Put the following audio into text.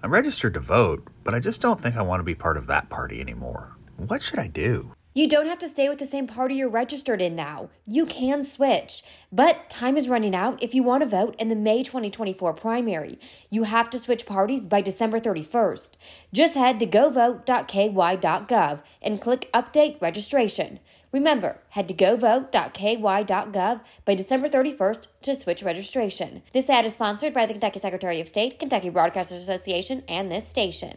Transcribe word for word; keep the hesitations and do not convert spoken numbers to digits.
I'm registered to vote, but I just don't think I want to be part of that party anymore. What should I do? You don't have to stay with the same party you're registered in now. You can switch. But time is running out if you want to vote in the May twenty twenty-four primary. You have to switch parties by December thirty-first. Just head to go vote dot k y dot gov and click Update Registration. Remember, head to go vote dot k y dot gov by December thirty-first to switch registration. This ad is sponsored by the Kentucky Secretary of State, Kentucky Broadcasters Association, and this station.